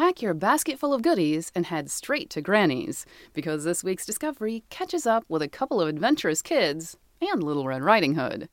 pack your basket full of goodies and head straight to Granny's, because this week's discovery catches up with a couple of adventurous kids and Little Red Riding Hood.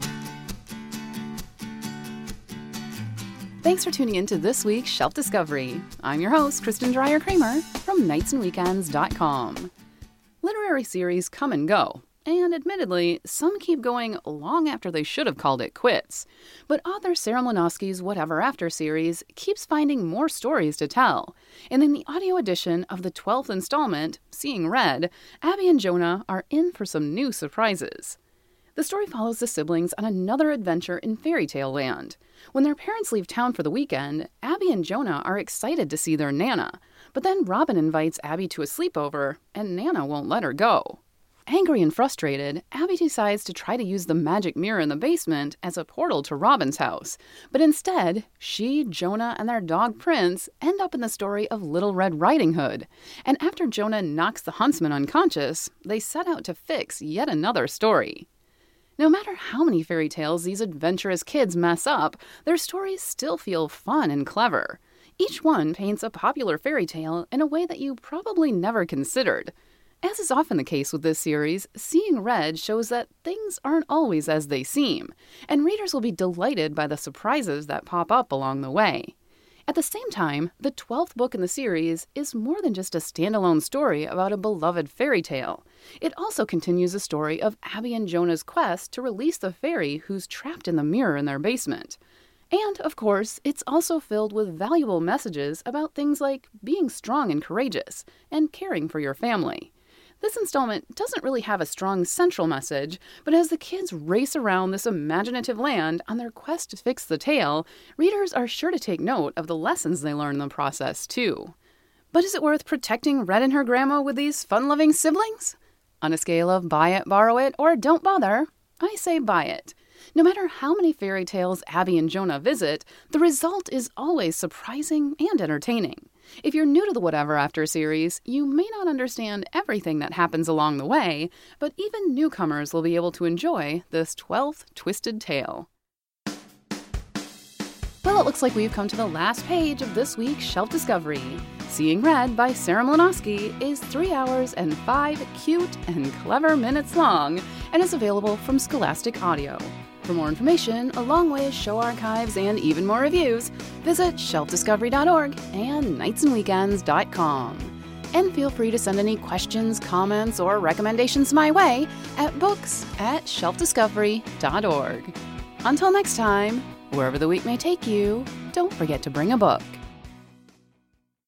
Thanks for tuning in to this week's Shelf Discovery. I'm your host, Kristen Dreyer-Kramer from nightsandweekends.com. Literary series come and go, and admittedly, some keep going long after they should have called it quits. But author Sarah Mlynowski's Whatever After series keeps finding more stories to tell. And in the audio edition of the 12th installment, Seeing Red, Abby and Jonah are in for some new surprises. The story follows the siblings on another adventure in fairy tale land. When their parents leave town for the weekend, Abby and Jonah are excited to see their Nana. But then Robin invites Abby to a sleepover, and Nana won't let her go. Angry and frustrated, Abby decides to try to use the magic mirror in the basement as a portal to Robin's house. But instead, she, Jonah, and their dog Prince end up in the story of Little Red Riding Hood. And after Jonah knocks the huntsman unconscious, they set out to fix yet another story. No matter how many fairy tales these adventurous kids mess up, their stories still feel fun and clever. Each one paints a popular fairy tale in a way that you probably never considered. As is often the case with this series, Seeing Red shows that things aren't always as they seem, and readers will be delighted by the surprises that pop up along the way. At the same time, the 12th book in the series is more than just a standalone story about a beloved fairy tale. It also continues the story of Abby and Jonah's quest to release the fairy who's trapped in the mirror in their basement. And, of course, it's also filled with valuable messages about things like being strong and courageous, and caring for your family. This installment doesn't really have a strong central message, but as the kids race around this imaginative land on their quest to fix the tale, readers are sure to take note of the lessons they learn in the process, too. But is it worth protecting Red and her grandma with these fun-loving siblings? On a scale of buy it, borrow it, or don't bother, I say buy it. No matter how many fairy tales Abby and Jonah visit, the result is always surprising and entertaining. If you're new to the Whatever After series, you may not understand everything that happens along the way, but even newcomers will be able to enjoy this 12th twisted tale. Well, it looks like we've come to the last page of this week's Shelf Discovery. Seeing Red by Sarah Mlynowski is 3 hours and 5 cute and clever minutes long and is available from Scholastic Audio. For more information, along with show archives and even more reviews, visit shelfdiscovery.org and nightsandweekends.com. And feel free to send any questions, comments, or recommendations my way at books@shelfdiscovery.org. Until next time, wherever the week may take you, don't forget to bring a book.